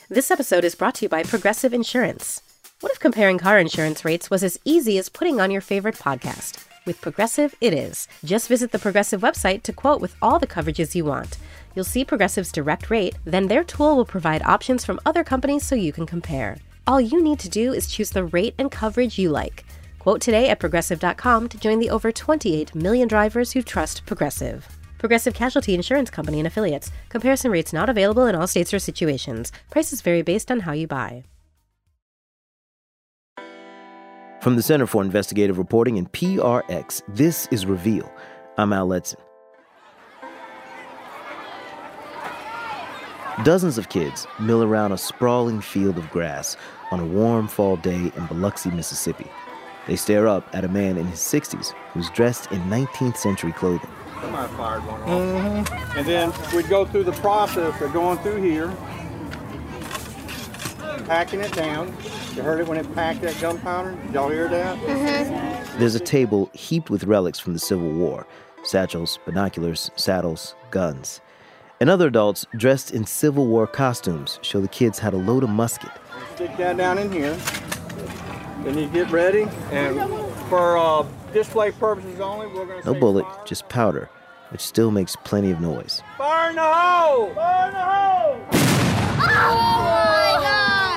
This episode is brought to you by Progressive Insurance. What if comparing car insurance rates was as easy as putting on your favorite podcast? With Progressive, it is. Just visit the Progressive website to quote with all the coverages you want. You'll see Progressive's direct rate, then their tool will provide options from other companies so you can compare. All you need to do is choose the rate and coverage you like. Quote today at Progressive.com to join the over 28 million drivers who trust Progressive. Progressive Casualty Insurance Company and Affiliates. Comparison rates not available in all states or situations. Prices vary based on how you buy. From the Center for Investigative Reporting and PRX, this is Reveal. I'm Al Letson. Dozens of kids mill around a sprawling field of grass on a warm fall day in Biloxi, Mississippi. They stare up at a man in his 60s who's dressed in 19th century clothing. I fired one off. And then we'd go through the process of going through here, packing it down. You heard it when it packed that gunpowder? Did y'all hear that? Mm-hmm. There's a table heaped with relics from the Civil War. Satchels, binoculars, saddles, guns. And other adults dressed in Civil War costumes show the kids how to load a musket. Stick that down in here. Then you get ready. And for display purposes only, we're going to No bullet, just powder, which still makes plenty of noise. Fire in the hole! Fire in the hole! Oh my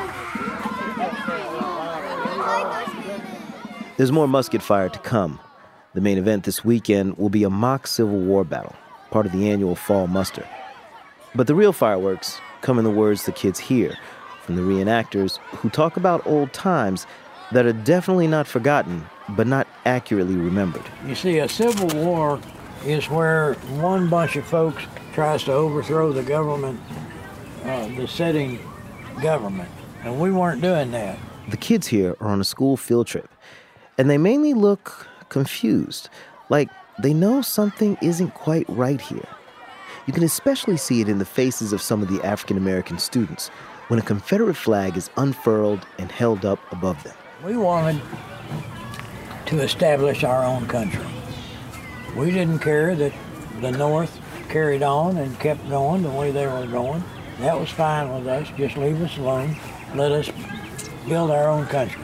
God! There's more musket fire to come. The main event this weekend will be a mock Civil War battle, part of the annual fall muster. But the real fireworks come in the words the kids hear from the reenactors who talk about old times that are definitely not forgotten, but not accurately remembered. You see, a civil war is where one bunch of folks tries to overthrow the government, the sitting government, and we weren't doing that. The kids here are on a school field trip, and they mainly look confused, like they know something isn't quite right here. You can especially see it in the faces of some of the African-American students when a Confederate flag is unfurled and held up above them. We wanted to establish our own country. We didn't care that the North carried on and kept going the way they were going. That was fine with us. Just leave us alone. Let us build our own country.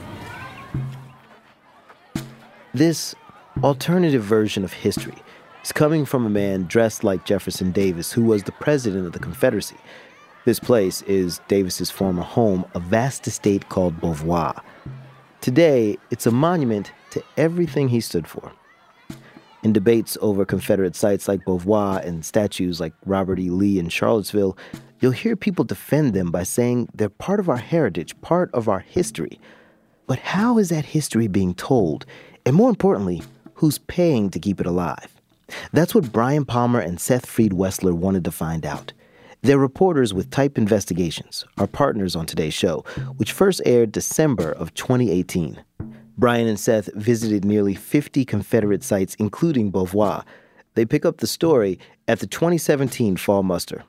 This alternative version of history is coming from a man dressed like Jefferson Davis, who was the president of the Confederacy. This place is Davis's former home, a vast estate called Beauvoir. Today, it's a monument to everything he stood for. In debates over Confederate sites like Beauvoir and statues like Robert E. Lee in Charlottesville, you'll hear people defend them by saying they're part of our heritage, part of our history. But how is that history being told? And more importantly, who's paying to keep it alive? That's what Brian Palmer and Seth Freed Wessler wanted to find out. They're reporters with Type Investigations, our partners on today's show, which first aired December of 2018. Brian and Seth visited nearly 50 Confederate sites, including Beauvoir. They pick up the story at the 2017 Fall Muster.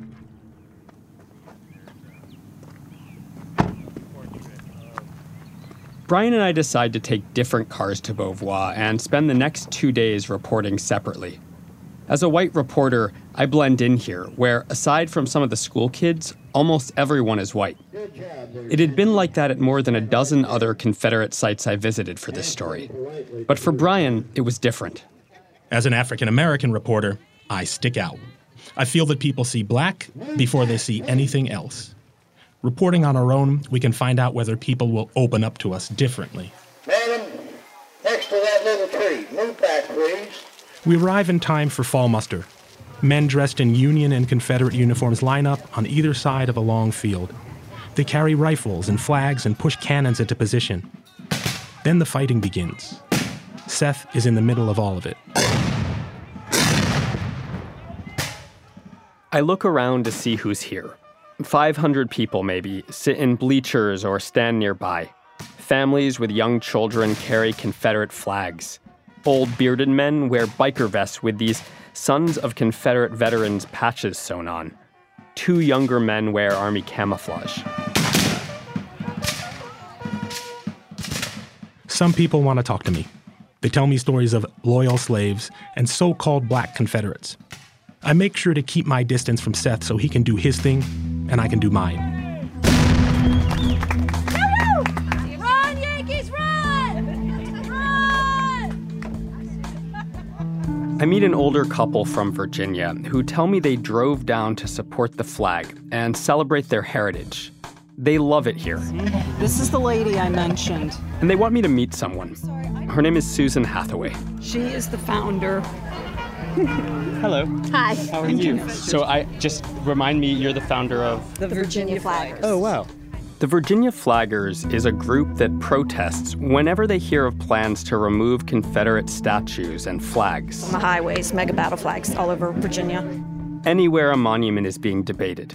Brian and I decide to take different cars to Beauvoir and spend the next 2 days reporting separately. As a white reporter, I blend in here, where, aside from some of the school kids, almost everyone is white. It had been like that at more than a dozen other Confederate sites I visited for this story. But for Brian, it was different. As an African-American reporter, I stick out. I feel that people see black before they see anything else. Reporting on our own, we can find out whether people will open up to us differently. Madam, next to that little tree. Move back, please. We arrive in time for fall muster. Men dressed in Union and Confederate uniforms line up on either side of a long field. They carry rifles and flags and push cannons into position. Then the fighting begins. Seth is in the middle of all of it. I look around to see who's here. 500 people maybe sit in bleachers or stand nearby. Families with young children carry Confederate flags. Old bearded men wear biker vests with these Sons of Confederate Veterans patches sewn on. 2 younger men wear Army camouflage. Some people want to talk to me. They tell me stories of loyal slaves and so-called black Confederates. I make sure to keep my distance from Seth so he can do his thing and I can do mine. Run, Yankees, run! Run! I meet an older couple from Virginia who tell me they drove down to support the flag and celebrate their heritage. They love it here. This is the lady I mentioned. And they want me to meet someone. Her name is Susan Hathaway. She is the founder. Hello. Hi. How are you? So just remind me, you're the founder of? The Virginia Flaggers. Oh, wow. The Virginia Flaggers is a group that protests whenever they hear of plans to remove Confederate statues and flags. On the highways, mega battle flags all over Virginia. Anywhere a monument is being debated.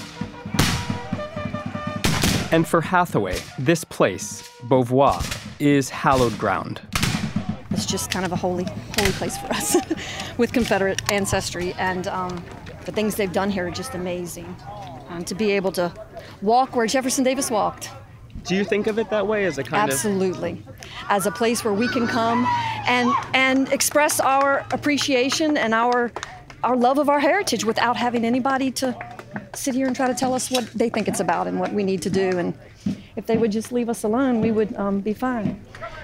And for Hathaway, this place, Beauvoir, is hallowed ground. It's just kind of a holy place for us with Confederate ancestry. And the things they've done here are just amazing. To be able to walk where Jefferson Davis walked. Do you think of it that way as a kind Absolutely. As a place where we can come and express our appreciation and our love of our heritage without having anybody to sit here and try to tell us what they think it's about and what we need to do. And if they would just leave us alone, we would be fine.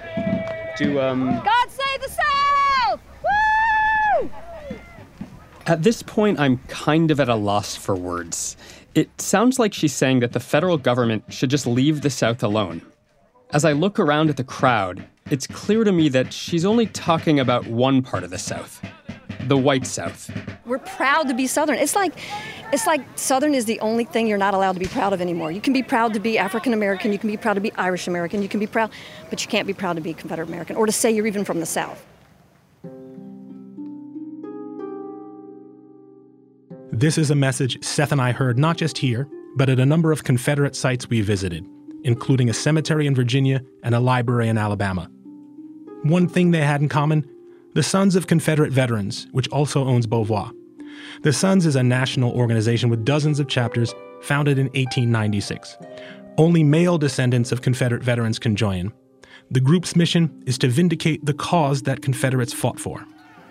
God save the South! Woo! At this point, I'm kind of at a loss for words. It sounds like she's saying that the federal government should just leave the South alone. As I look around at the crowd, it's clear to me that she's only talking about one part of the South, the white South. We're proud to be Southern. It's like Southern is the only thing you're not allowed to be proud of anymore. You can be proud to be African American, you can be proud to be Irish American, you can be proud, but you can't be proud to be Confederate American or to say you're even from the South. This is a message Seth and I heard not just here, but at a number of Confederate sites we visited, including a cemetery in Virginia and a library in Alabama. One thing they had in common, the Sons of Confederate Veterans, which also owns Beauvoir. The Sons is a national organization with dozens of chapters, founded in 1896. Only male descendants of Confederate veterans can join. The group's mission is to vindicate the cause that Confederates fought for.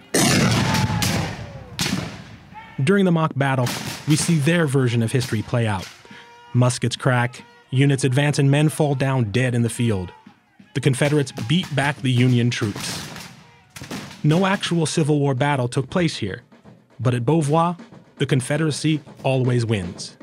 During the mock battle, we see their version of history play out. Muskets crack, units advance, and men fall down dead in the field. The Confederates beat back the Union troops. No actual Civil War battle took place here, but at Beauvoir, the Confederacy always wins.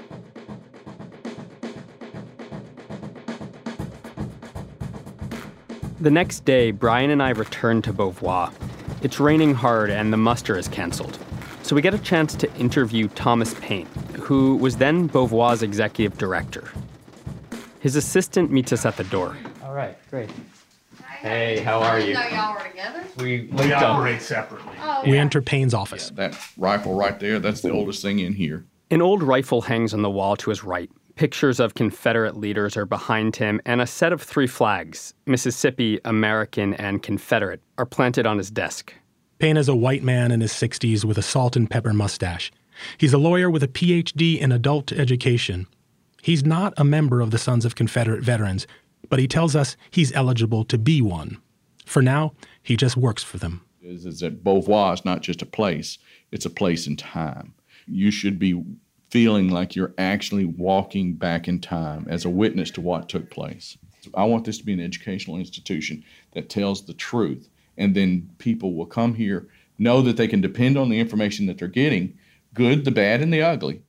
The next day, Brian and I return to Beauvoir. It's raining hard and the muster is canceled. So we get a chance to interview Thomas Paine, who was then Beauvoir's executive director. His assistant meets us at the door. All right, great. Hey, how are you? I didn't know y'all were together. We operate separately. Oh, We enter Paine's office. That rifle right there, that's the oldest thing in here. An old rifle hangs on the wall to his right. Pictures of Confederate leaders are behind him, and a set of 3 flags, Mississippi, American, and Confederate, are planted on his desk. Paine is a white man in his 60s with a salt and pepper mustache. He's a lawyer with a PhD in adult education. He's not a member of the Sons of Confederate Veterans, but he tells us he's eligible to be one. For now, he just works for them. Is that Beauvoir is not just a place, it's a place in time. You should be feeling like you're actually walking back in time as a witness to what took place. I want this to be an educational institution that tells the truth, and then people will come here, know that they can depend on the information that they're getting, good, the bad, and the ugly.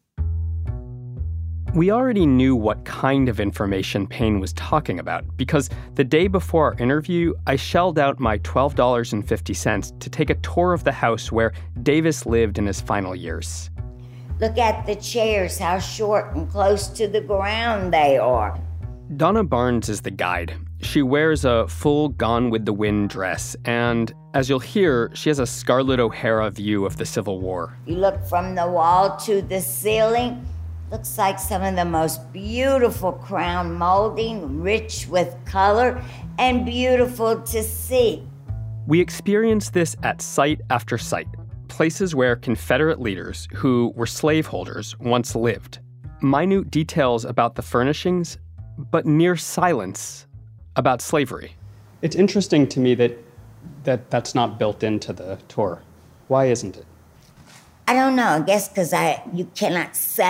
We already knew what kind of information Paine was talking about because the day before our interview, I shelled out my $12.50 to take a tour of the house where Davis lived in his final years. Look at the chairs, how short and close to the ground they are. Donna Barnes is the guide. She wears a full Gone with the Wind dress, and as you'll hear, she has a Scarlett O'Hara view of the Civil War. You look from the wall to the ceiling, looks like some of the most beautiful crown molding, rich with color, and beautiful to see. We experience this at site after site, places where Confederate leaders, who were slaveholders, once lived. Minute details about the furnishings, but near silence about slavery. It's interesting to me that's not built into the tour. Why isn't it? I don't know, I guess because you cannot say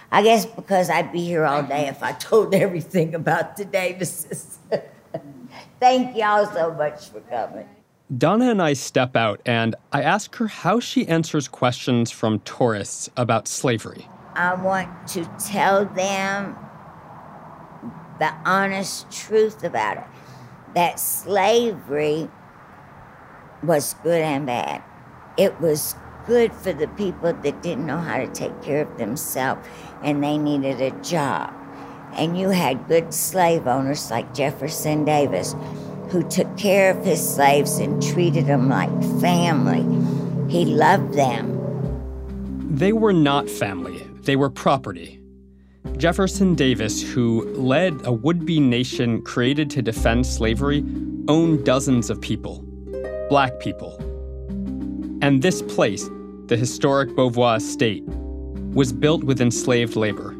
I guess because I'd be here all day if I told everything about the Davises. Thank y'all so much for coming. Donna and I step out, and I ask her how she answers questions from tourists about slavery. I want to tell them the honest truth about it, that slavery was good and bad. It was good for the people that didn't know how to take care of themselves and they needed a job. And you had good slave owners like Jefferson Davis who took care of his slaves and treated them like family. He loved them. They were not family. They were property. Jefferson Davis, who led a would-be nation created to defend slavery, owned dozens of people, black people. And this place, the historic Beauvoir Estate, was built with enslaved labor.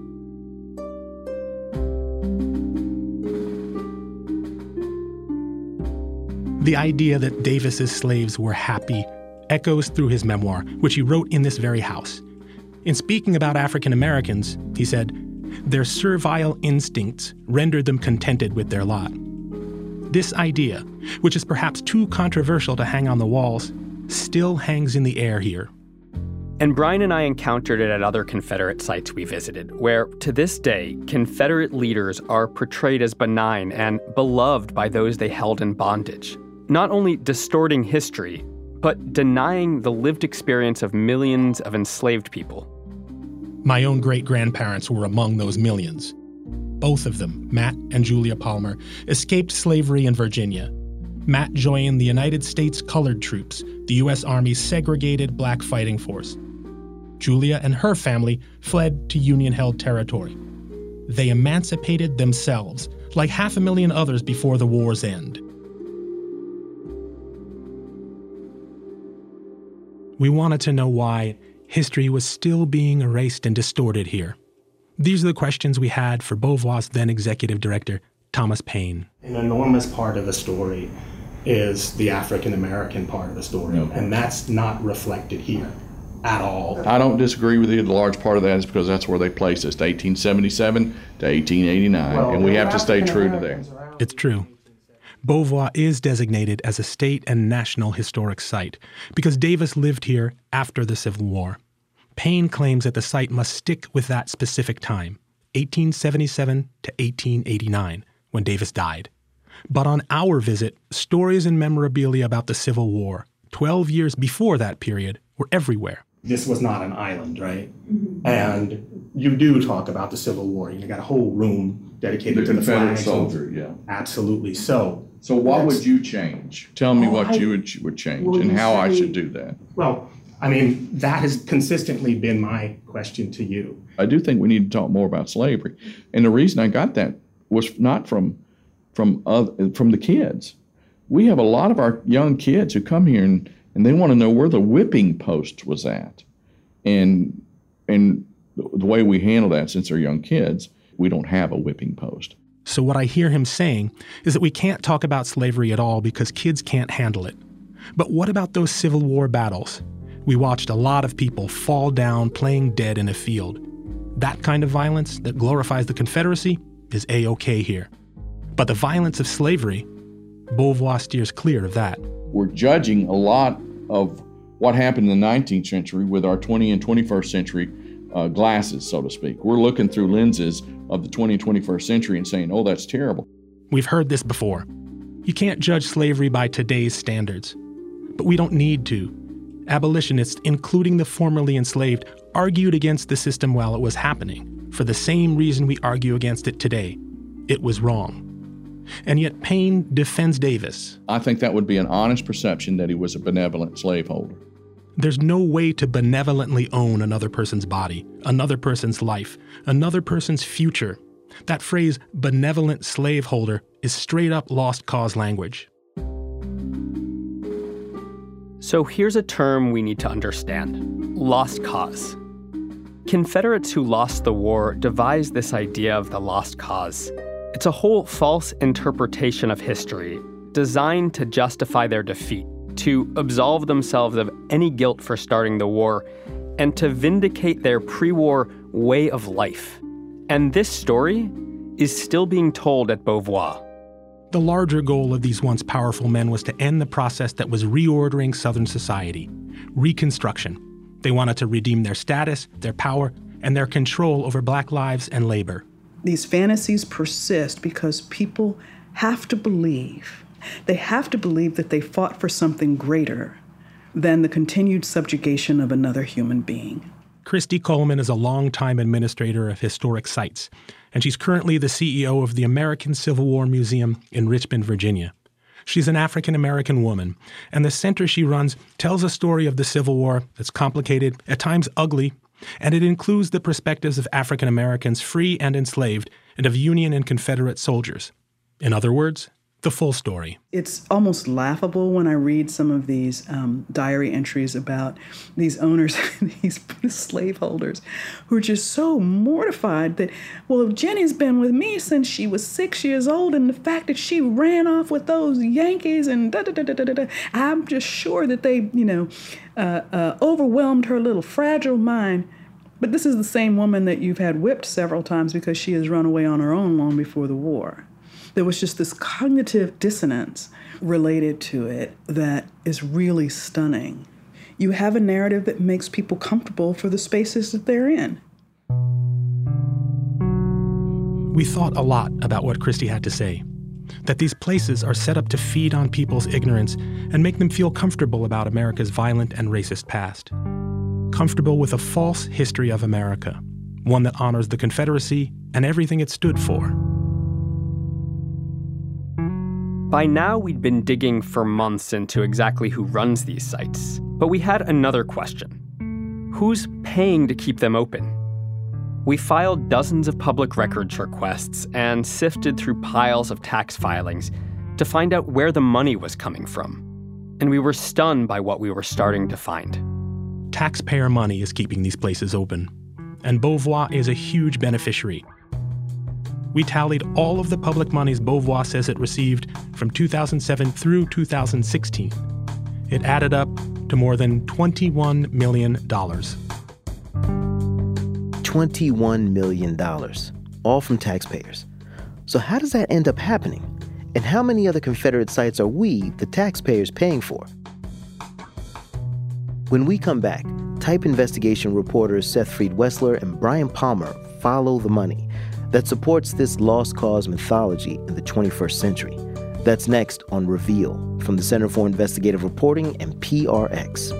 The idea that Davis's slaves were happy echoes through his memoir, which he wrote in this very house. In speaking about African Americans, he said, "Their servile instincts rendered them contented with their lot." This idea, which is perhaps too controversial to hang on the walls, still hangs in the air here. And Brian and I encountered it at other Confederate sites we visited, where, to this day, Confederate leaders are portrayed as benign and beloved by those they held in bondage, not only distorting history, but denying the lived experience of millions of enslaved people. My own great-grandparents were among those millions. Both of them, Matt and Julia Palmer, escaped slavery in Virginia. Matt joined the United States Colored Troops, the U.S. Army's segregated black fighting force. Julia and her family fled to Union-held territory. They emancipated themselves, like 500,000 others before the war's end. We wanted to know why history was still being erased and distorted here. These are the questions we had for Beauvoir's then executive director, Thomas Paine. An enormous part of the story is the African American part of the story, and that's not reflected here at all. I don't disagree with you. The large part of that is because that's where they placed us, 1877 to 1889, and we have to stay true to that. It's true. Beauvoir is designated as a state and national historic site because Davis lived here after the Civil War. Paine claims that the site must stick with that specific time, 1877 to 1889, when Davis died. But on our visit, stories and memorabilia about the Civil War, 12 years before that period, were everywhere. This was not an island, right? And you do talk about the Civil War. You got a whole room dedicated to the Confederate flag soldier, yeah. Absolutely. So what would you change? Tell me what you would change and how I should do that. Well, I mean, that has consistently been my question to you. I do think we need to talk more about slavery. And the reason I got that was not from the kids. We have a lot of our young kids who come here and they want to know where the whipping post was at. And the way we handle that, since they're young kids, we don't have a whipping post. So what I hear him saying is that we can't talk about slavery at all because kids can't handle it. But what about those Civil War battles? We watched a lot of people fall down playing dead in a field. That kind of violence that glorifies the Confederacy is A-OK here. But the violence of slavery, Beauvoir steers clear of that. We're judging a lot of what happened in the 19th century with our 20th and 21st century glasses, so to speak. We're looking through lenses of the 20th and 21st century and saying, oh, that's terrible. We've heard this before. You can't judge slavery by today's standards. But we don't need to. Abolitionists, including the formerly enslaved, argued against the system while it was happening, for the same reason we argue against it today. It was wrong. And yet Paine defends Davis. I think that would be an honest perception that he was a benevolent slaveholder. There's no way to benevolently own another person's body, another person's life, another person's future. That phrase, benevolent slaveholder, is straight up lost cause language. So here's a term we need to understand: lost cause. Confederates who lost the war devised this idea of the lost cause. It's a whole false interpretation of history designed to justify their defeat, to absolve themselves of any guilt for starting the war, and to vindicate their pre-war way of life. And this story is still being told at Beauvoir. The larger goal of these once powerful men was to end the process that was reordering Southern society, Reconstruction. They wanted to redeem their status, their power, and their control over Black lives and labor. These fantasies persist because people have to believe. They have to believe that they fought for something greater than the continued subjugation of another human being. Christy Coleman is a longtime administrator of historic sites, and she's currently the CEO of the American Civil War Museum in Richmond, Virginia. She's an African-American woman, and the center she runs tells a story of the Civil War that's complicated, at times ugly, and it includes the perspectives of African Americans free and enslaved, and of Union and Confederate soldiers. In other words, the full story. It's almost laughable when I read some of these diary entries about these owners, these slaveholders, who are just so mortified that, well, if Jenny's been with me since she was 6 years old, and the fact that she ran off with those Yankees and I'm just sure that they, overwhelmed her little fragile mind. But this is the same woman that you've had whipped several times because she has run away on her own long before the war. There was just this cognitive dissonance related to it that is really stunning. You have a narrative that makes people comfortable for the spaces that they're in. We thought a lot about what Christy had to say, that these places are set up to feed on people's ignorance and make them feel comfortable about America's violent and racist past. Comfortable with a false history of America, one that honors the Confederacy and everything it stood for. By now, we'd been digging for months into exactly who runs these sites. But we had another question. Who's paying to keep them open? We filed dozens of public records requests and sifted through piles of tax filings to find out where the money was coming from. And we were stunned by what we were starting to find. Taxpayer money is keeping these places open, and Beauvoir is a huge beneficiary. We tallied all of the public monies Beauvoir says it received from 2007 through 2016. It added up to more than $21 million. $21 million, all from taxpayers. So how does that end up happening? And how many other Confederate sites are we, the taxpayers, paying for? When we come back, Type investigation reporters Seth Freed-Wessler and Brian Palmer follow the money that supports this lost cause mythology in the 21st century. That's next on Reveal from the Center for Investigative Reporting and PRX.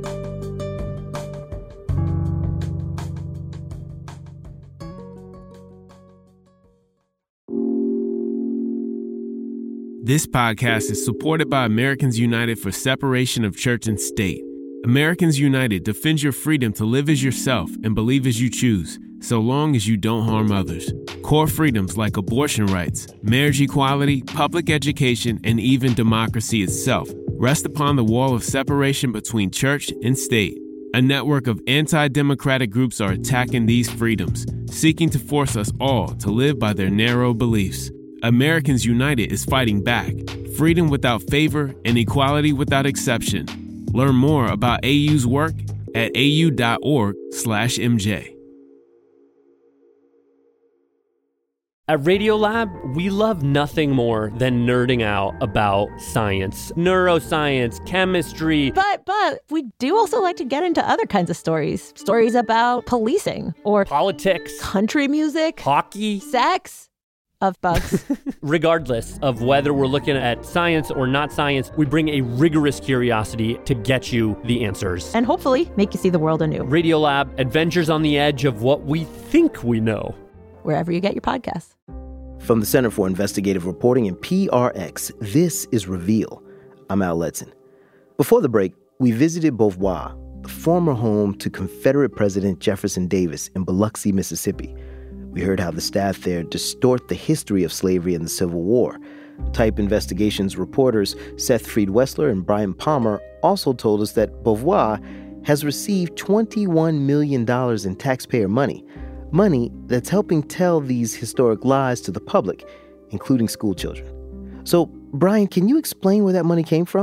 This podcast is supported by Americans United for Separation of Church and State. Americans United defends your freedom to live as yourself and believe as you choose, so long as you don't harm others. Core freedoms like abortion rights, marriage equality, public education, and even democracy itself rest upon the wall of separation between church and state. A network of anti-democratic groups are attacking these freedoms, seeking to force us all to live by their narrow beliefs. Americans United is fighting back. Freedom without favor and equality without exception. Learn more about AU's work at au.org/MJ. At Radiolab, we love nothing more than nerding out about science, neuroscience, chemistry. But we do also like to get into other kinds of stories. Stories about policing or politics, country music, hockey, sex. Of bugs. Regardless of whether we're looking at science or not science, we bring a rigorous curiosity to get you the answers. And hopefully make you see the world anew. Radiolab, adventures on the edge of what we think we know. Wherever you get your podcasts. From the Center for Investigative Reporting and PRX, this is Reveal. I'm Al Letson. Before the break, we visited Beauvoir, the former home to Confederate President Jefferson Davis in Biloxi, Mississippi. We heard how the staff there distort the history of slavery in the Civil War. Type Investigations reporters Seth Freed-Wessler and Brian Palmer also told us that Beauvoir has received $21 million in taxpayer money that's helping tell these historic lies to the public, including school children. So, Brian, can you explain where that money came from?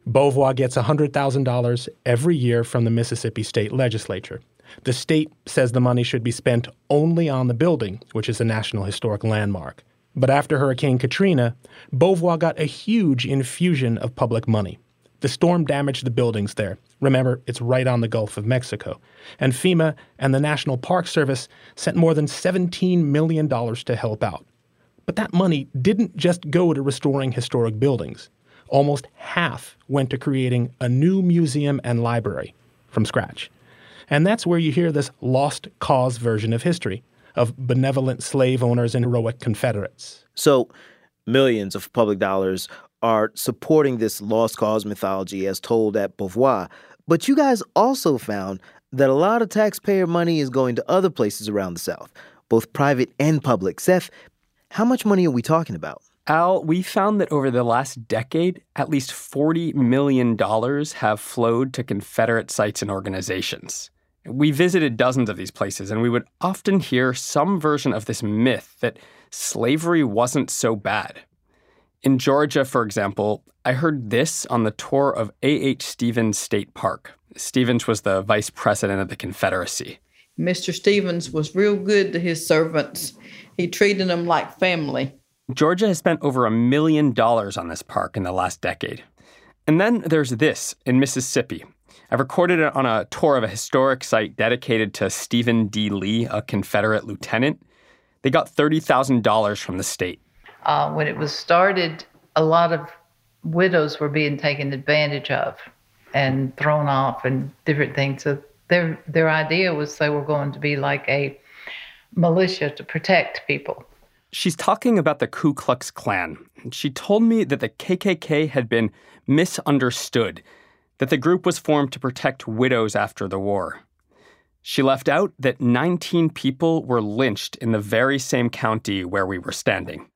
Beauvoir gets $100,000 every year from the Mississippi State Legislature. The state says the money should be spent only on the building, which is a National Historic Landmark. But after Hurricane Katrina, Beauvoir got a huge infusion of public money. The storm damaged the buildings there. Remember, it's right on the Gulf of Mexico. And FEMA and the National Park Service sent more than $17 million to help out. But that money didn't just go to restoring historic buildings. Almost half went to creating a new museum and library from scratch. And that's where you hear this lost cause version of history, of benevolent slave owners and heroic Confederates. So millions of public dollars are supporting this lost cause mythology as told at Beauvoir. But you guys also found that a lot of taxpayer money is going to other places around the South, both private and public. Seth, how much money are we talking about? Al, we found that over the last decade, at least $40 million have flowed to Confederate sites and organizations. We visited dozens of these places, and we would often hear some version of this myth that slavery wasn't so bad. In Georgia, for example, I heard this on the tour of A.H. Stevens State Park. Stevens was the vice president of the Confederacy. Mr. Stevens was real good to his servants. He treated them like family. Georgia has spent over $1 million on this park in the last decade. And then there's this in Mississippi. I recorded it on a tour of a historic site dedicated to Stephen D. Lee, a Confederate lieutenant. They got $30,000 from the state. When it was started, a lot of widows were being taken advantage of and thrown off and different things. So their idea was they were going to be like a militia to protect people. She's talking about the Ku Klux Klan. She told me that the KKK had been misunderstood, that the group was formed to protect widows after the war. She left out that 19 people were lynched in the very same county where we were standing.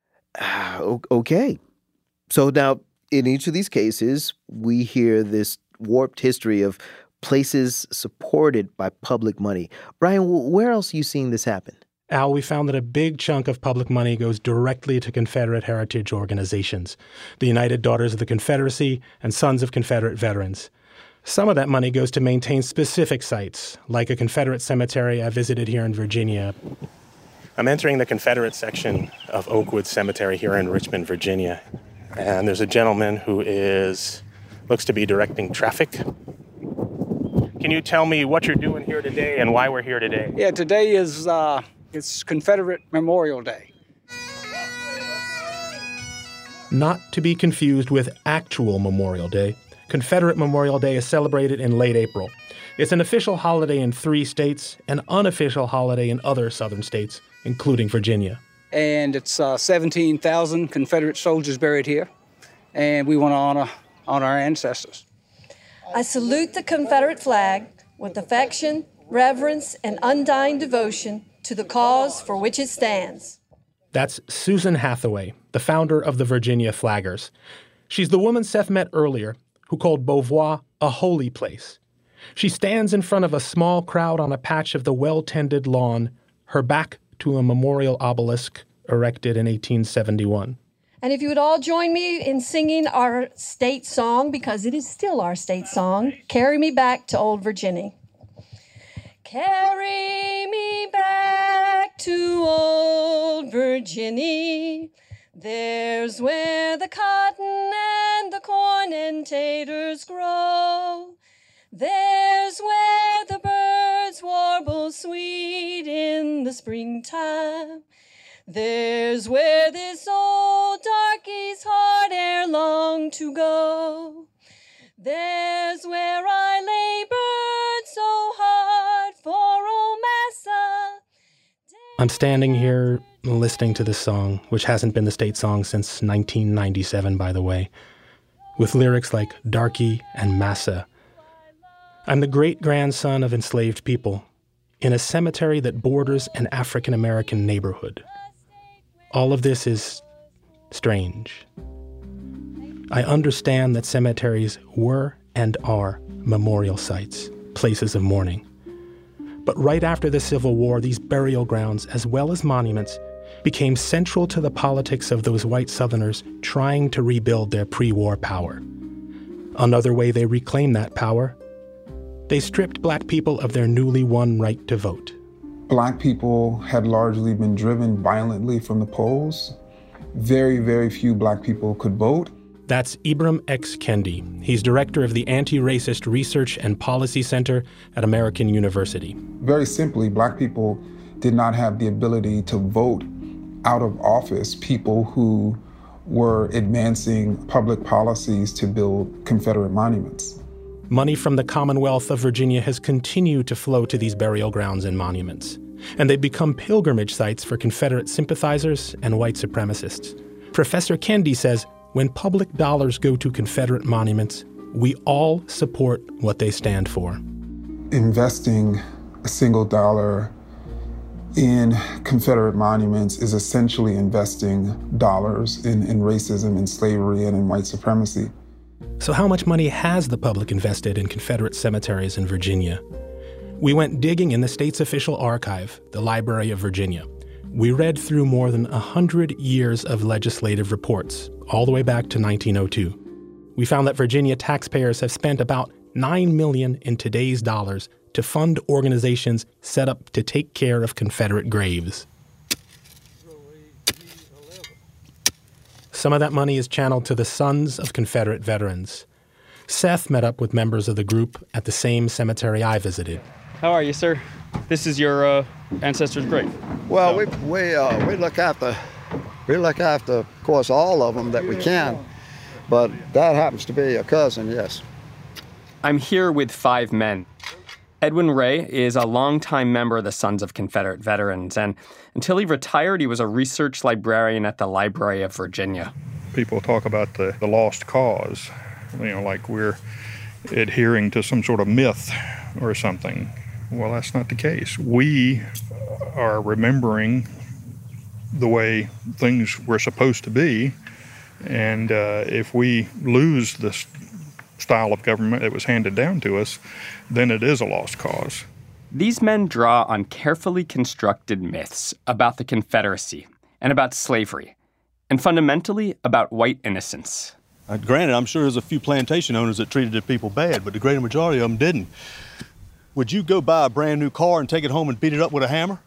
Okay. So now, in each of these cases, we hear this warped history of places supported by public money. Brian, where else are you seeing this happen? Al, we found that a big chunk of public money goes directly to Confederate heritage organizations, the United Daughters of the Confederacy and Sons of Confederate Veterans. Some of that money goes to maintain specific sites, like a Confederate cemetery I visited here in Virginia. I'm entering the Confederate section of Oakwood Cemetery here in Richmond, Virginia. And there's a gentleman who looks to be directing traffic. Can you tell me what you're doing here today and why we're here today? Yeah, today is it's Confederate Memorial Day. Not to be confused with actual Memorial Day. Confederate Memorial Day is celebrated in late April. It's an official holiday in 3 states, an unofficial holiday in other southern states, including Virginia. And it's 17,000 Confederate soldiers buried here, and we want to honor our ancestors. I salute the Confederate flag with affection, reverence, and undying devotion to the cause for which it stands. That's Susan Hathaway, the founder of the Virginia Flaggers. She's the woman Seth met earlier who called Beauvoir a holy place. She stands in front of a small crowd on a patch of the well-tended lawn, her back to a memorial obelisk erected in 1871. And if you would all join me in singing our state song, because it is still our state song, Carry Me Back to Old Virginia. Carry me back to old Virginia. There's where the cotton and the corn and taters grow. There's where the birds warble sweet in the springtime. There's where this old darkey's heart ere long to go. There's where I labored so hard for old Massa. I'm standing here listening to this song, which hasn't been the state song since 1997, by the way, with lyrics like Darky and Massa. I'm the great-grandson of enslaved people in a cemetery that borders an African-American neighborhood. All of this is strange. I understand that cemeteries were and are memorial sites, places of mourning. But right after the Civil War, these burial grounds, as well as monuments, became central to the politics of those white Southerners trying to rebuild their pre-war power. Another way they reclaimed that power, they stripped black people of their newly won right to vote. Black people had largely been driven violently from the polls. Very, very few black people could vote. That's Ibram X. Kendi. He's director of the Anti-Racist Research and Policy Center at American University. Very simply, black people did not have the ability to vote out of office people who were advancing public policies to build Confederate monuments. Money from the Commonwealth of Virginia has continued to flow to these burial grounds and monuments, and they've become pilgrimage sites for Confederate sympathizers and white supremacists. Professor Kendi says when public dollars go to Confederate monuments, we all support what they stand for. Investing a single dollar in Confederate monuments is essentially investing dollars in racism and slavery and in white supremacy. So how much money has the public invested in Confederate cemeteries in Virginia? We went digging in the state's official archive, the Library of Virginia. We read through more than 100 years of legislative reports, all the way back to 1902. We found that Virginia taxpayers have spent about $9 million in today's dollars to fund organizations set up to take care of Confederate graves. Some of that money is channeled to the Sons of Confederate Veterans. Seth met up with members of the group at the same cemetery I visited. How are you, sir? This is your ancestors' grave. Well, we look after, of course, all of them that we can, but that happens to be a cousin, yes. I'm here with 5 men. Edwin Ray is a longtime member of the Sons of Confederate Veterans, and until he retired, he was a research librarian at the Library of Virginia. People talk about the lost cause, like we're adhering to some sort of myth or something. Well, that's not the case. We are remembering the way things were supposed to be, and if we lose this style of government that was handed down to us, then it is a lost cause. These men draw on carefully constructed myths about the Confederacy and about slavery, and fundamentally about white innocence. Granted, I'm sure there's a few plantation owners that treated the people bad, but the greater majority of them didn't. Would you go buy a brand new car and take it home and beat it up with a hammer?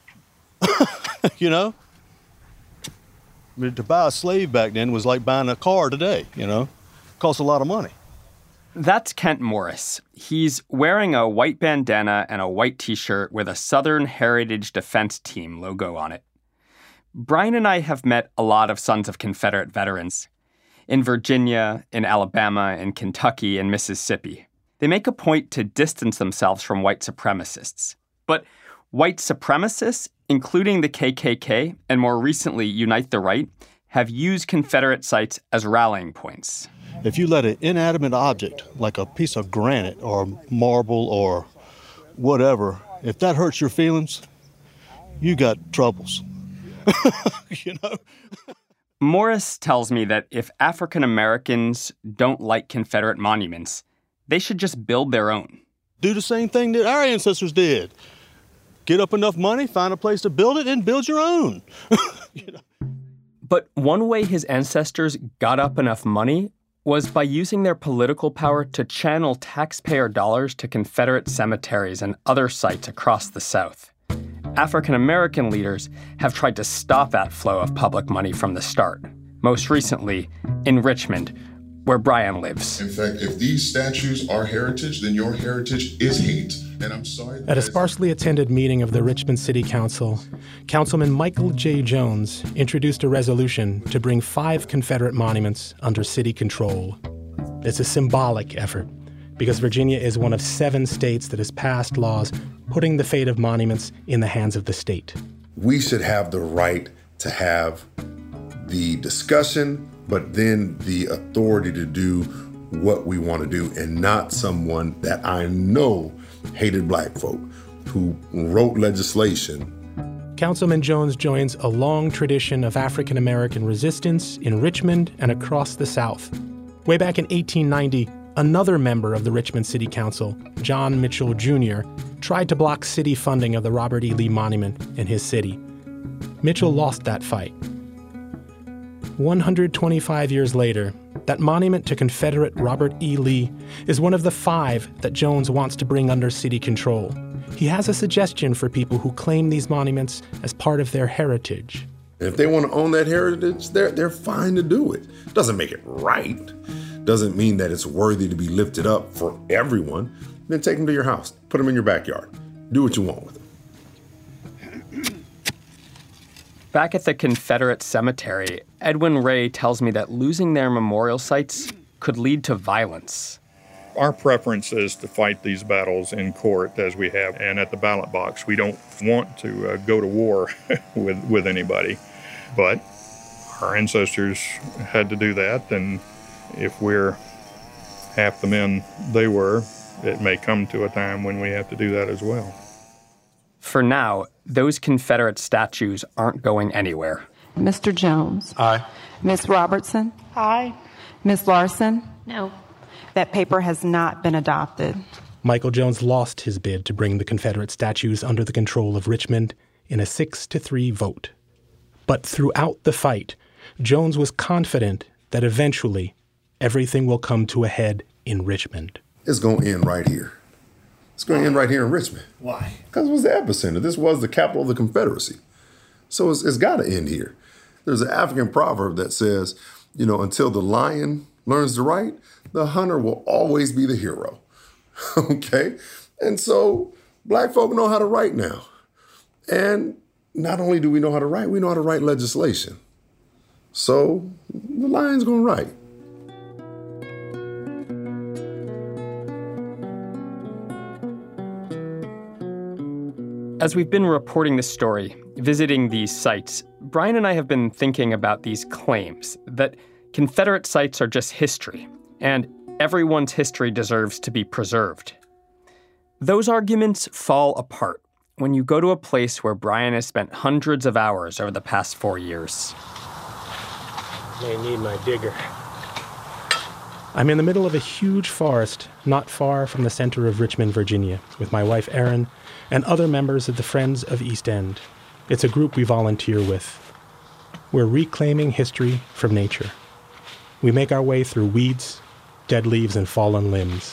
I mean, to buy a slave back then was like buying a car today, Costs a lot of money. That's Kent Morris. He's wearing a white bandana and a white t-shirt with a Southern Heritage Defense Team logo on it. Brian and I have met a lot of Sons of Confederate Veterans in Virginia, in Alabama, in Kentucky, and Mississippi. They make a point to distance themselves from white supremacists. But white supremacists, including the KKK and more recently Unite the Right, have used Confederate sites as rallying points. If you let an inanimate object, like a piece of granite or marble or whatever, if that hurts your feelings, you got troubles. Morris tells me that if African Americans don't like Confederate monuments, they should just build their own. Do the same thing that our ancestors did. Get up enough money, find a place to build it, and build your own. But one way his ancestors got up enough money was by using their political power to channel taxpayer dollars to Confederate cemeteries and other sites across the South. African American leaders have tried to stop that flow of public money from the start, most recently in Richmond, where Brian lives. In fact, if these statues are heritage, then your heritage is hate. And I'm sorry. At a sparsely attended meeting of the Richmond City Council, Councilman Michael J. Jones introduced a resolution to bring 5 Confederate monuments under city control. It's a symbolic effort because Virginia is one of 7 states that has passed laws putting the fate of monuments in the hands of the state. We should have the right to have the discussion, but then the authority to do what we want to do, and not someone that I know hated black folk who wrote legislation. Councilman Jones joins a long tradition of African American resistance in Richmond and across the South. Way back in 1890, another member of the Richmond City Council, John Mitchell Jr., tried to block city funding of the Robert E. Lee Monument in his city. Mitchell lost that fight. 125 years later, That monument to Confederate Robert E. Lee is one of the 5 that Jones wants to bring under city control. He has a suggestion for people who claim these monuments as part of their heritage. If they want to own that heritage, they're fine to do it. Doesn't make it right. Doesn't mean that it's worthy to be lifted up for everyone. Then take them to your house. Put them in your backyard. Do what you want with them. Back at the Confederate cemetery, Edwin Ray tells me that losing their memorial sites could lead to violence. Our preference is to fight these battles in court as we have and at the ballot box. We don't want to go to war with anybody, but our ancestors had to do that, and if we're half the men they were, it may come to a time when we have to do that as well. For now, those Confederate statues aren't going anywhere. Mr. Jones. Aye. Ms. Robertson. Aye. Ms. Larson. No. That paper has not been adopted. Michael Jones lost his bid to bring the Confederate statues under the control of Richmond in a 6-3 vote. But throughout the fight, Jones was confident that eventually everything will come to a head in Richmond. It's going to end right here. It's going to end right here in Richmond. Why? Because it was the epicenter. This was the capital of the Confederacy. So it's got to end here. There's an African proverb that says, until the lion learns to write, the hunter will always be the hero. Okay? And so black folk know how to write now. And not only do we know how to write, we know how to write legislation. So the lion's going to write. As we've been reporting this story, visiting these sites, Brian and I have been thinking about these claims that Confederate sites are just history, and everyone's history deserves to be preserved. Those arguments fall apart when you go to a place where Brian has spent hundreds of hours over the past 4 years. May need my digger. I'm in the middle of a huge forest not far from the center of Richmond, Virginia, with my wife Erin and other members of the Friends of East End. It's a group we volunteer with. We're reclaiming history from nature. We make our way through weeds, dead leaves, and fallen limbs.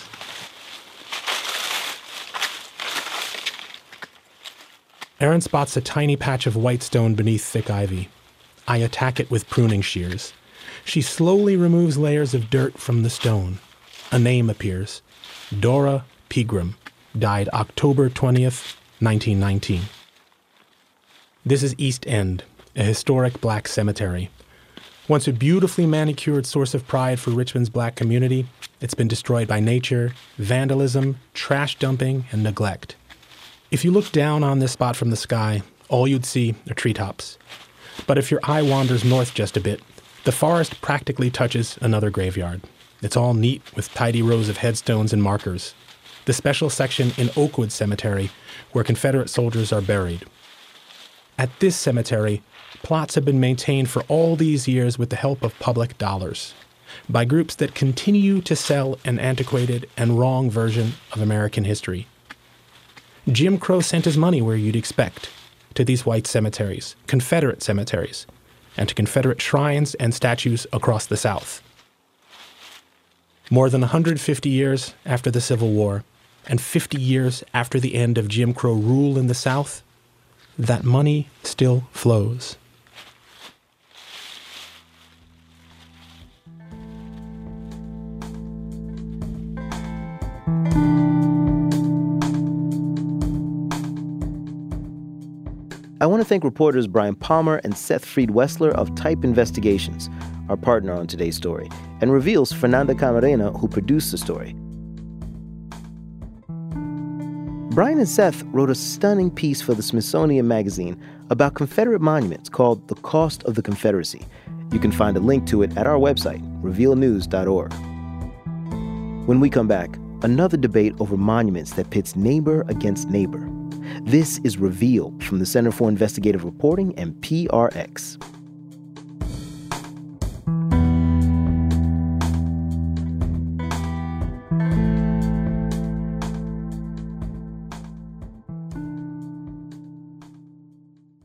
Erin spots a tiny patch of white stone beneath thick ivy. I attack it with pruning shears. She slowly removes layers of dirt from the stone. A name appears. Dora Pegram, died October 20th, 1919. This is East End, a historic black cemetery. Once a beautifully manicured source of pride for Richmond's black community, it's been destroyed by nature, vandalism, trash dumping, and neglect. If you look down on this spot from the sky, all you'd see are treetops. But if your eye wanders north just a bit, the forest practically touches another graveyard. It's all neat with tidy rows of headstones and markers. The special section in Oakwood Cemetery where Confederate soldiers are buried. At this cemetery, plots have been maintained for all these years with the help of public dollars, by groups that continue to sell an antiquated and wrong version of American history. Jim Crow sent his money where you'd expect, to these white cemeteries, Confederate cemeteries, and to Confederate shrines and statues across the South. More than 150 years after the Civil War, and 50 years after the end of Jim Crow rule in the South, that money still flows. I want to thank reporters Brian Palmer and Seth Freed-Wessler of Type Investigations, our partner on today's story, and Reveal's Fernanda Camarena, who produced the story. Brian and Seth wrote a stunning piece for the Smithsonian Magazine about Confederate monuments called The Cost of the Confederacy. You can find a link to it at our website, revealnews.org. When we come back, another debate over monuments that pits neighbor against neighbor. This is Reveal from the Center for Investigative Reporting and PRX.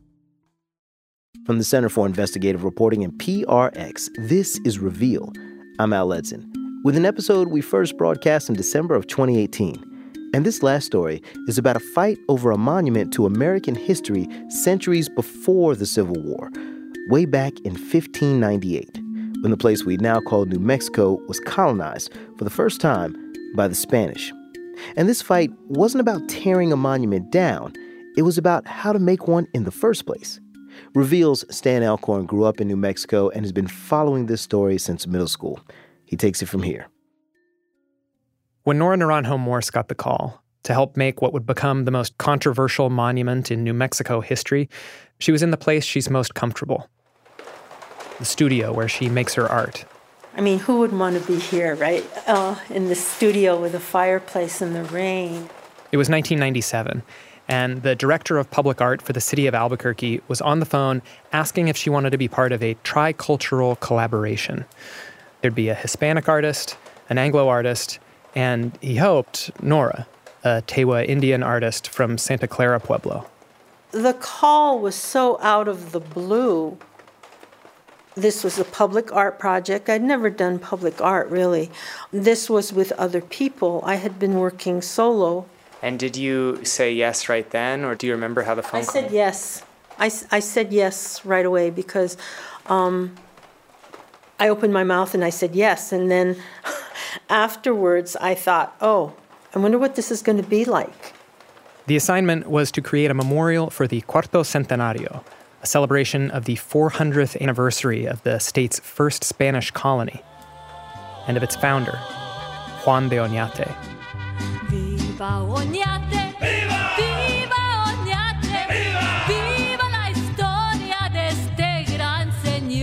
From the Center for Investigative Reporting and PRX, this is Reveal. I'm Al Ledson, with an episode we first broadcast in December of 2018. And this last story is about a fight over a monument to American history centuries before the Civil War, way back in 1598, when the place we now call New Mexico was colonized for the first time by the Spanish. And this fight wasn't about tearing a monument down. It was about how to make one in the first place. Reveals Stan Alcorn grew up in New Mexico and has been following this story since middle school. He takes it from here. When Nora Naranjo Morse got the call to help make what would become the most controversial monument in New Mexico history, she was in the place she's most comfortable, the studio where she makes her art. I mean, who would want to be here, right? In the studio with a fireplace in the rain. It was 1997, and the director of public art for the city of Albuquerque was on the phone asking if she wanted to be part of a tricultural collaboration. There'd be a Hispanic artist, an Anglo artist, and he hoped Nora, a Tewa Indian artist from Santa Clara Pueblo. The call was so out of the blue. This was a public art project. I'd never done public art, really. This was with other people. I had been working solo. And did you say yes right then, or do you remember how the phone call? I said yes. I said yes right away because I opened my mouth and I said yes. And then afterwards I thought, oh, I wonder what this is going to be like. The assignment was to create a memorial for the Cuarto Centenario, a celebration of the 400th anniversary of the state's first Spanish colony, and of its founder, Juan de Oñate. Viva Oñate! Viva! Viva Oñate! Viva! Viva la historia de este gran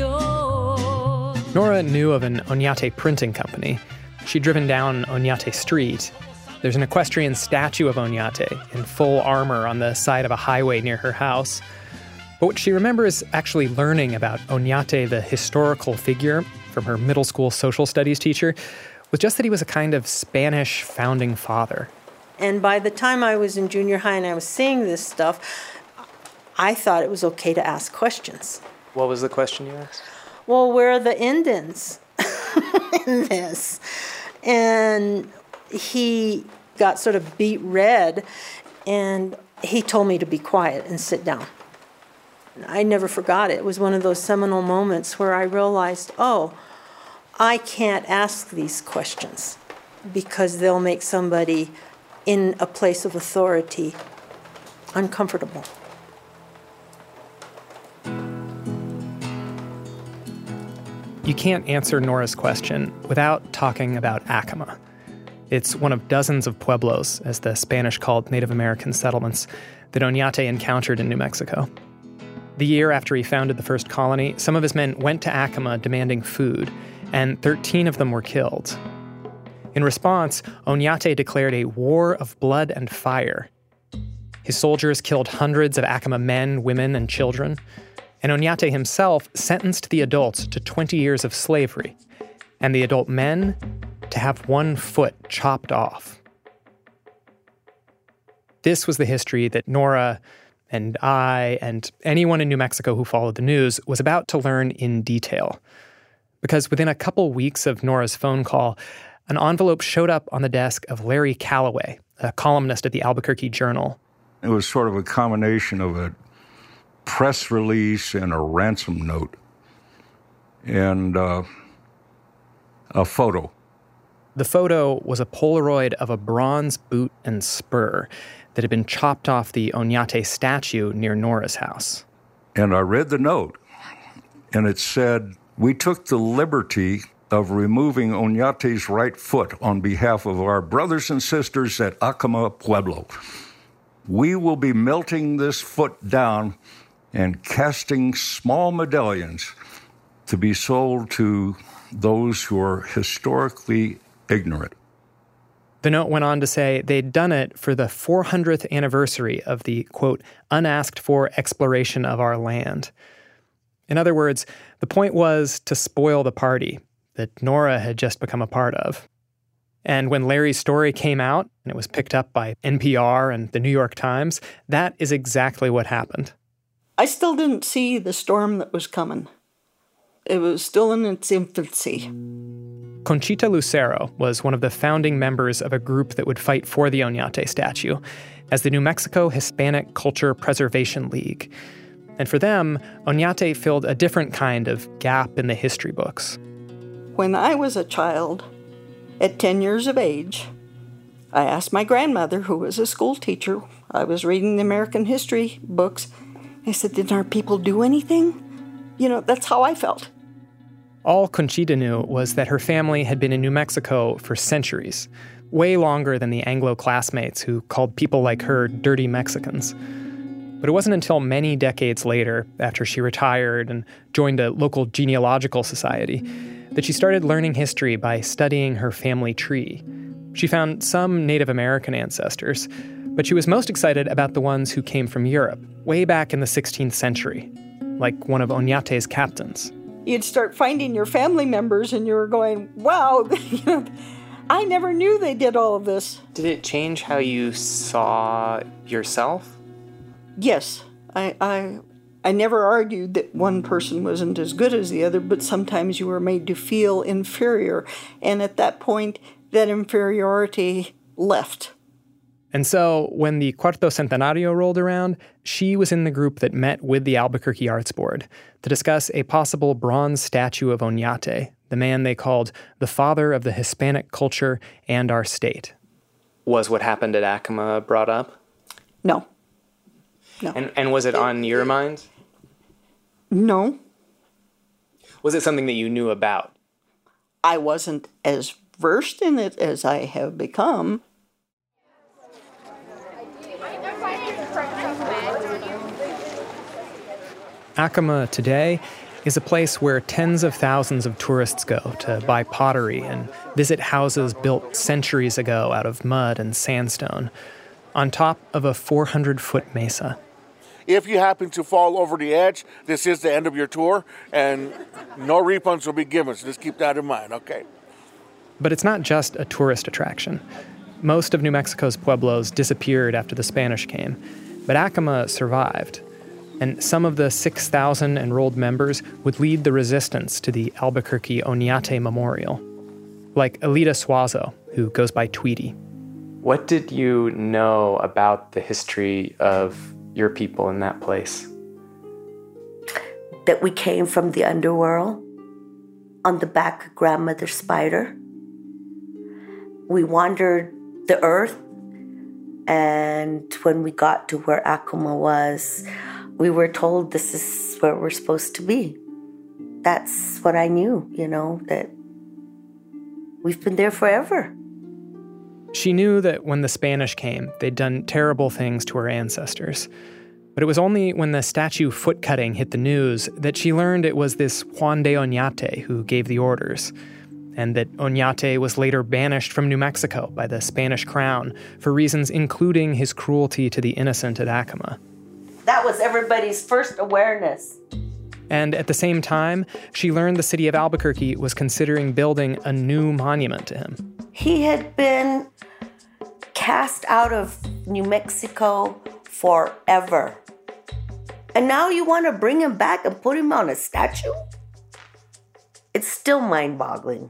señor! Nora knew of an Oñate printing company. She'd driven down Oñate Street. There's an equestrian statue of Oñate in full armor on the side of a highway near her house. But what she remembers actually learning about Oñate, the historical figure, from her middle school social studies teacher, was just that he was a kind of Spanish founding father. And by the time I was in junior high and I was seeing this stuff, I thought it was okay to ask questions. What was the question you asked? Well, where are the Indians in this? And he got sort of beet red, and he told me to be quiet and sit down. I never forgot it. It was one of those seminal moments where I realized, oh, I can't ask these questions because they'll make somebody in a place of authority uncomfortable. You can't answer Nora's question without talking about Acoma. It's one of dozens of pueblos, as the Spanish called Native American settlements, that Oñate encountered in New Mexico. The year after he founded the first colony, some of his men went to Acoma demanding food, and 13 of them were killed. In response, Oñate declared a war of blood and fire. His soldiers killed hundreds of Acoma men, women, and children, and Oñate himself sentenced the adults to 20 years of slavery, and the adult men to have one foot chopped off. This was the history that Nora and I and anyone in New Mexico who followed the news was about to learn in detail. Because within a couple weeks of Nora's phone call, an envelope showed up on the desk of Larry Calloway, a columnist at the Albuquerque Journal. It was sort of a combination of a press release and a ransom note and a photo. The photo was a Polaroid of a bronze boot and spur that had been chopped off the Oñate statue near Nora's house. And I read the note, and it said, "We took the liberty of removing Oñate's right foot on behalf of our brothers and sisters at Acoma Pueblo. We will be melting this foot down and casting small medallions to be sold to those who are historically ignorant." The note went on to say they'd done it for the 400th anniversary of the, quote, unasked for exploration of our land. In other words, the point was to spoil the party that Nora had just become a part of. And when Larry's story came out, and it was picked up by NPR and the New York Times, that is exactly what happened. I still didn't see the storm that was coming. It was still in its infancy. Conchita Lucero was one of the founding members of a group that would fight for the Oñate statue as the New Mexico Hispanic Culture Preservation League. And for them, Oñate filled a different kind of gap in the history books. When I was a child, at 10 years of age, I asked my grandmother, who was a school teacher, I was reading the American history books, I said, didn't our people do anything? You know, that's how I felt. All Conchita knew was that her family had been in New Mexico for centuries, way longer than the Anglo classmates who called people like her dirty Mexicans. But it wasn't until many decades later, after she retired and joined a local genealogical society, that she started learning history by studying her family tree. She found some Native American ancestors, but she was most excited about the ones who came from Europe, way back in the 16th century, like one of Oñate's captains. You'd start finding your family members and you were going, wow, I never knew they did all of this. Did it change how you saw yourself? Yes. I never argued that one person wasn't as good as the other, but sometimes you were made to feel inferior. And at that point, that inferiority left. And so when the Cuarto Centenario rolled around, she was in the group that met with the Albuquerque Arts Board to discuss a possible bronze statue of Oñate, the man they called the father of the Hispanic culture and our state. Was what happened at Acoma brought up? No. And was it on your mind? No. Was it something that you knew about? I wasn't as versed in it as I have become. Acoma today is a place where tens of thousands of tourists go to buy pottery and visit houses built centuries ago out of mud and sandstone, on top of a 400-foot mesa. If you happen to fall over the edge, this is the end of your tour, and no refunds will be given, so just keep that in mind, okay? But it's not just a tourist attraction. Most of New Mexico's pueblos disappeared after the Spanish came, but Acoma survived. And some of the 6,000 enrolled members would lead the resistance to the Albuquerque Oñate Memorial, like Alida Suazo, who goes by Tweety. What did you know about the history of your people in that place? That we came from the underworld on the back of Grandmother Spider. We wandered the earth, and when we got to where Acoma was, we were told this is where we're supposed to be. That's what I knew, that we've been there forever. She knew that when the Spanish came, they'd done terrible things to her ancestors. But it was only when the statue foot cutting hit the news that she learned it was this Juan de Oñate who gave the orders, and that Oñate was later banished from New Mexico by the Spanish crown for reasons including his cruelty to the innocent at Acoma. That was everybody's first awareness. And at the same time, she learned the city of Albuquerque was considering building a new monument to him. He had been cast out of New Mexico forever. And now you want to bring him back and put him on a statue? It's still mind-boggling.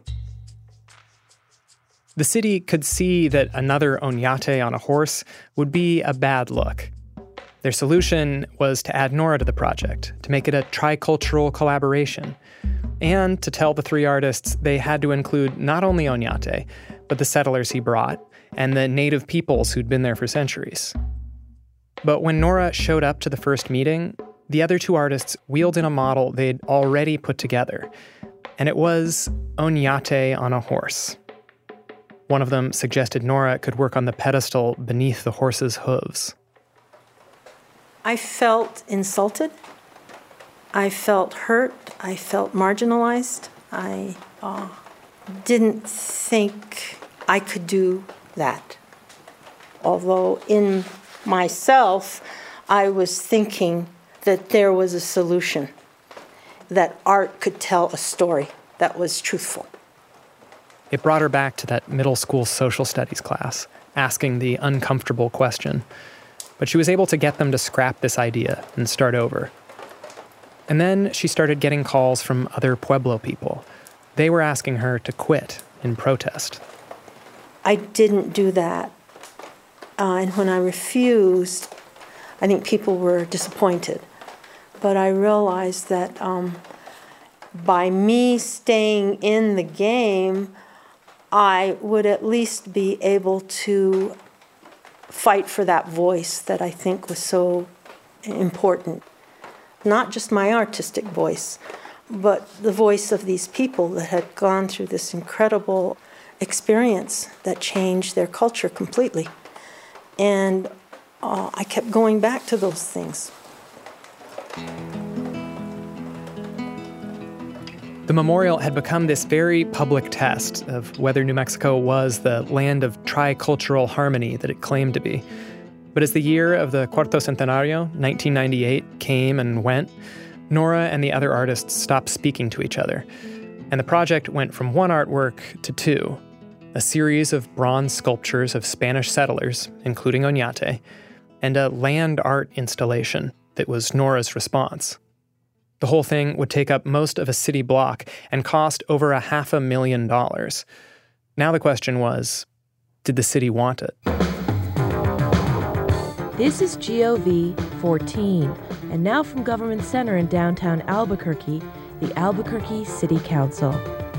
The city could see that another Oñate on a horse would be a bad look. Their solution was to add Nora to the project, to make it a tricultural collaboration, and to tell the three artists they had to include not only Oñate, but the settlers he brought, and the native peoples who'd been there for centuries. But when Nora showed up to the first meeting, the other two artists wheeled in a model they'd already put together, and it was Oñate on a horse. One of them suggested Nora could work on the pedestal beneath the horse's hooves. I felt insulted. I felt hurt. I felt marginalized. I didn't think I could do that. Although in myself, I was thinking that there was a solution, that art could tell a story that was truthful. It brought her back to that middle school social studies class, asking the uncomfortable question. But she was able to get them to scrap this idea and start over. And then she started getting calls from other Pueblo people. They were asking her to quit in protest. I didn't do that. And when I refused, I think people were disappointed. But I realized that by me staying in the game, I would at least be able to fight for that voice that I think was so important. Not just my artistic voice, but the voice of these people that had gone through this incredible experience that changed their culture completely. And I kept going back to those things. The memorial had become this very public test of whether New Mexico was the land of tricultural harmony that it claimed to be. But as the year of the Cuarto Centenario, 1998, came and went, Nora and the other artists stopped speaking to each other. And the project went from one artwork to two, a series of bronze sculptures of Spanish settlers, including Oñate, and a land art installation that was Nora's response. The whole thing would take up most of a city block and cost over $500,000. Now the question was, did the city want it? This is GOV 14, and now from Government Center in downtown Albuquerque, the Albuquerque City Council.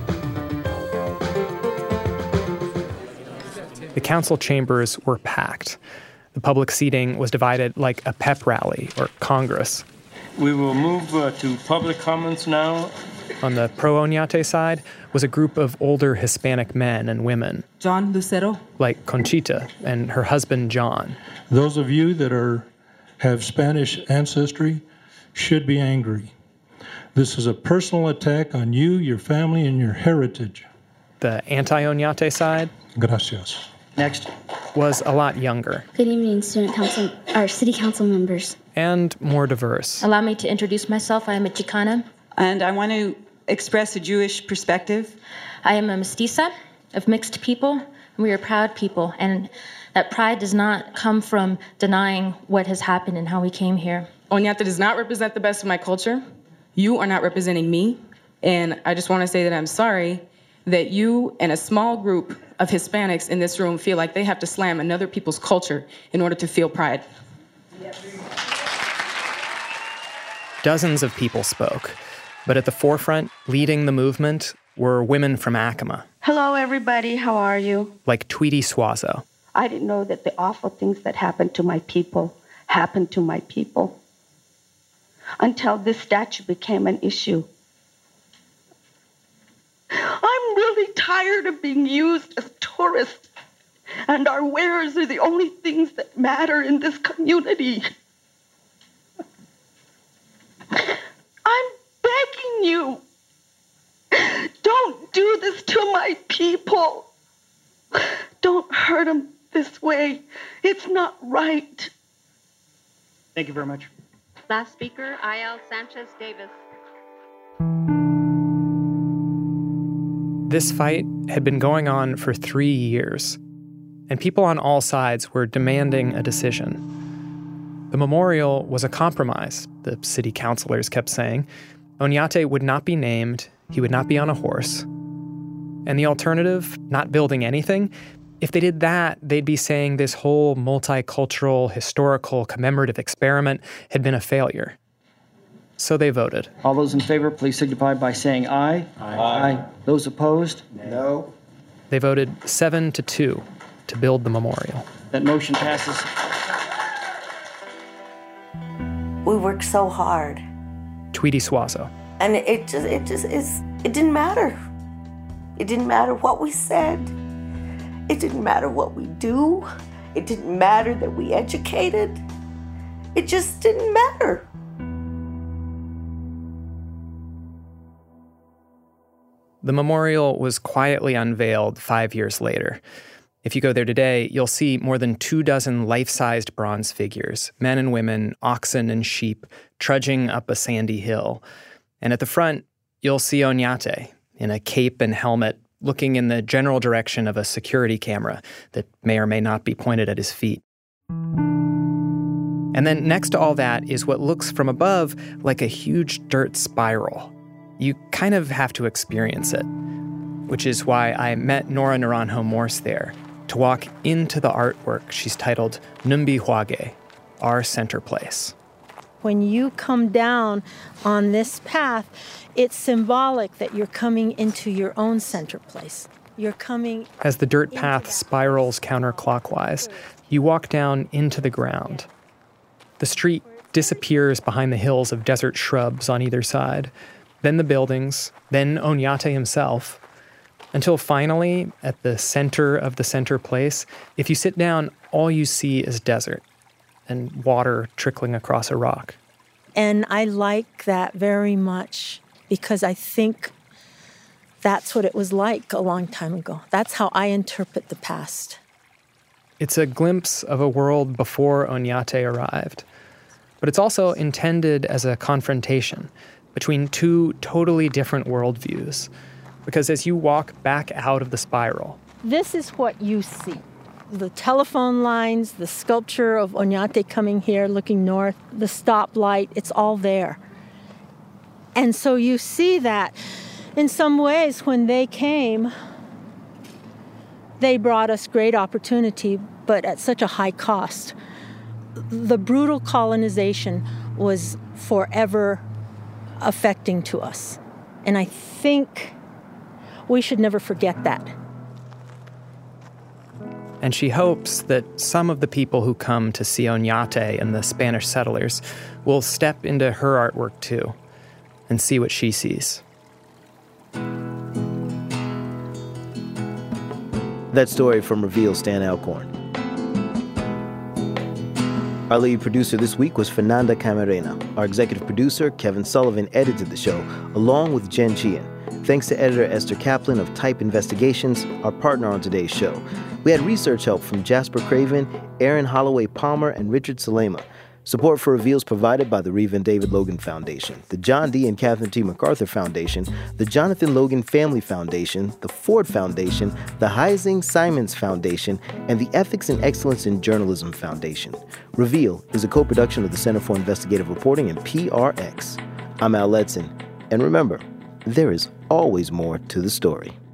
The council chambers were packed. The public seating was divided like a pep rally or Congress. We will move to public comments now. On the pro-Oñate side was a group of older Hispanic men and women. John Lucero. Like Conchita and her husband, John. Those of you that have Spanish ancestry should be angry. This is a personal attack on you, your family, and your heritage. The anti-Oñate side. Gracias. Next. Was a lot younger. Good evening, city council members. And more diverse. Allow me to introduce myself. I am a Chicana. And I want to express a Jewish perspective. I am a mestiza of mixed people, and we are proud people. And that pride does not come from denying what has happened and how we came here. Oñate does not represent the best of my culture. You are not representing me. And I just want to say that I'm sorry that you and a small group of Hispanics in this room feel like they have to slam another people's culture in order to feel pride. Dozens of people spoke, but at the forefront, leading the movement, were women from Acoma. Hello, everybody. How are you? Like Tweety Suazo. I didn't know that the awful things that happened to my people happened to my people until this statue became an issue. I'm really tired of being used as tourists, and our wares are the only things that matter in this community. I'm begging you, don't do this to my people. Don't hurt them this way. It's not right. Thank you very much. Last speaker, I.L. Sanchez Davis. This fight had been going on for 3 years, and people on all sides were demanding a decision. The memorial was a compromise, the city councilors kept saying. Oñate would not be named, he would not be on a horse. And the alternative, not building anything, if they did that, they'd be saying this whole multicultural, historical, commemorative experiment had been a failure. So they voted. All those in favor, please signify by saying aye. Aye. Those opposed? No. They voted 7-2 to build the memorial. That motion passes. We worked so hard. Tweety Suazo. And it didn't matter. It didn't matter what we said. It didn't matter what we do. It didn't matter that we educated. It just didn't matter. The memorial was quietly unveiled 5 years later. If you go there today, you'll see more than 24 life-sized bronze figures, men and women, oxen and sheep, trudging up a sandy hill. And at the front, you'll see Oñate in a cape and helmet, looking in the general direction of a security camera that may or may not be pointed at his feet. And then next to all that is what looks from above like a huge dirt spiral. You kind of have to experience it. which is why I met Nora Naranjo Morse there to walk into the artwork she's titled Numbi Huage, Our Center Place. When you come down on this path, it's symbolic that you're coming into your own center place. You're coming... As the dirt path spirals counterclockwise, you walk down into the ground. The street disappears behind the hills of desert shrubs on either side, then the buildings, then Oñate himself, until finally, at the center of the center place, if you sit down, all you see is desert and water trickling across a rock. And I like that very much because I think that's what it was like a long time ago. That's how I interpret the past. It's a glimpse of a world before Oñate arrived, but it's also intended as a confrontation between two totally different worldviews. Because as you walk back out of the spiral... This is what you see. The telephone lines, the sculpture of Oñate coming here, looking north, the stoplight, it's all there. And so you see that in some ways when they came, they brought us great opportunity, but at such a high cost. The brutal colonization was forever affecting to us. And I think we should never forget that. And she hopes that some of the people who come to see Oñate and the Spanish settlers will step into her artwork too and see what she sees. That story from Reveal Stan Alcorn. Our lead producer this week was Fernanda Camarena. Our executive producer, Kevin Sullivan, edited the show, along with Jen Chien. Thanks to editor Esther Kaplan of Type Investigations, our partner on today's show. We had research help from Jasper Craven, Aaron Holloway Palmer, and Richard Salema. Support for Reveals provided by the Reva and David Logan Foundation, the John D. and Catherine T. MacArthur Foundation, the Jonathan Logan Family Foundation, the Ford Foundation, the Heising Simons Foundation, and the Ethics and Excellence in Journalism Foundation. Reveal is a co-production of the Center for Investigative Reporting and PRX. I'm Al Letson, and remember, there is always more to the story.